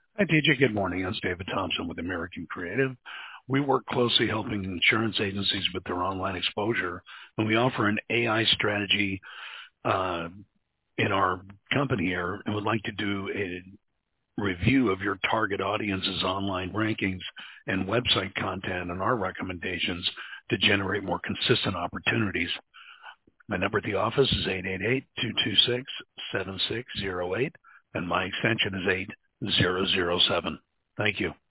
Hi, DJ. Good morning. It's David Thompson with American Creative. We work closely helping insurance agencies with their online exposure, and we offer an AI strategy uh, in our company here, and would like to do a review of your target audience's online rankings and website content and our recommendations to generate more consistent opportunities. My number at the office is 888-226-7608, and my extension is 8007. Thank you.